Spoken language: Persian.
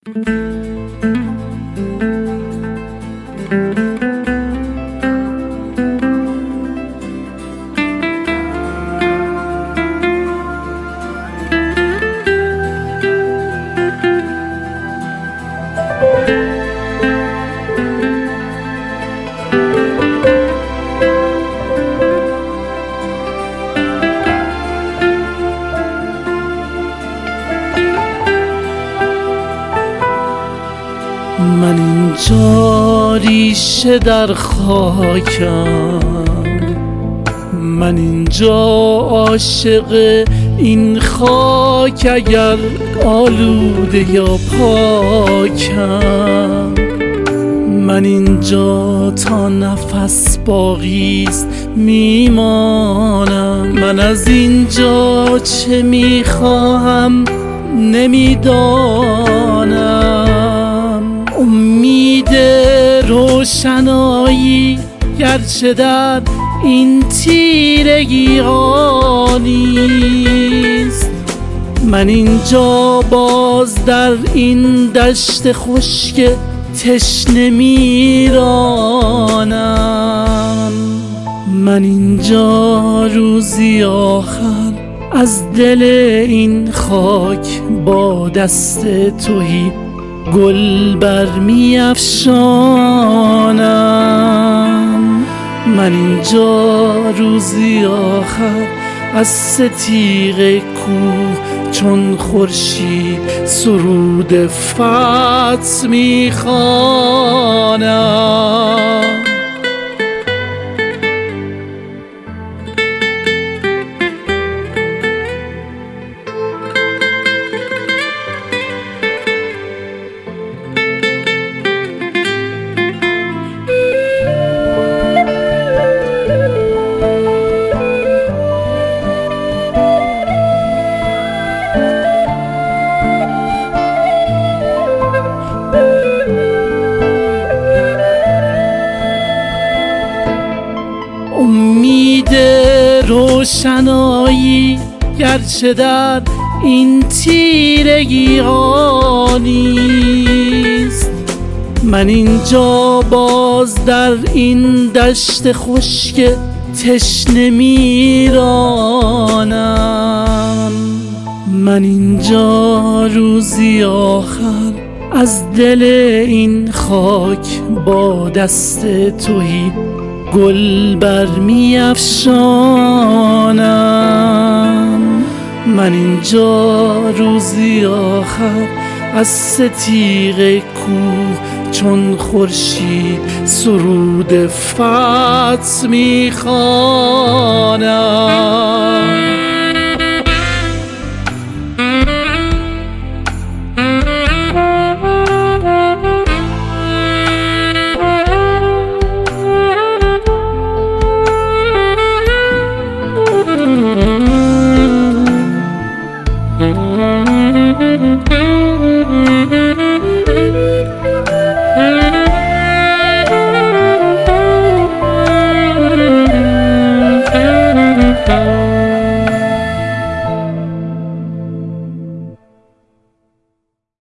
من اینجا ریشه در خاکم، من اینجا عاشق این خاک، اگر آلوده یا پاکم. من اینجا تا نفس باقیست میمانم، من از اینجا چه میخواهم نمیدانم. امید روشنایی گرچه در این تیرگی ها نیست، من اینجا باز در این دشت خشک تشنه میرانم. من اینجا روزی آخر از دل این خاک با دست تویی گل برمی افشانم. من اینجا روزی آخر از ستیغ کوه چون خورشید سرود فتح میخوانم. امید روشنایی گرچه در این تیرگی ها نیست، من اینجا باز در این دشت خشک تشنه میرانم. من اینجا روزی آخر از دل این خاک با دست تویی گل برمی افشانم. من اینجا روزی آخر از ستیغ کوه چون خورشید سرود فتح میخوانم.